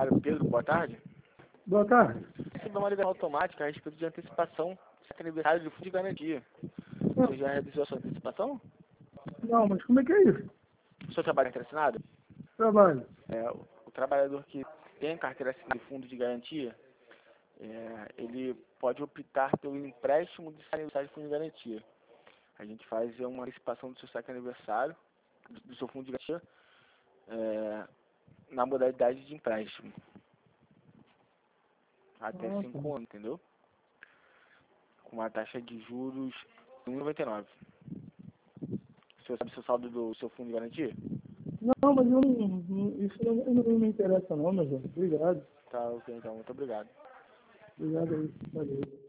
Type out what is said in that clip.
imobiliária. Pedro, boa tarde. Boa tarde. Recebi uma ligação automática a respeito de antecipação do aniversário de fundo de garantia. Você já realizou a sua antecipação? Não, mas como é que é isso? O seu trabalho é assinado? Trabalho. O trabalhador que tem carteira assinada de fundo de garantia, ele pode optar pelo empréstimo de aniversário de fundo de garantia. A gente faz uma antecipação do seu saque aniversário, do seu fundo de garantia, na modalidade de empréstimo. Até 5 anos, entendeu? Com uma taxa de juros de 1,99. O senhor sabe o seu saldo do seu fundo de garantia? Não, mas eu isso não me interessa não, meu Deus. Obrigado. Tá, ok, então. Muito obrigado. Obrigado aí. Valeu.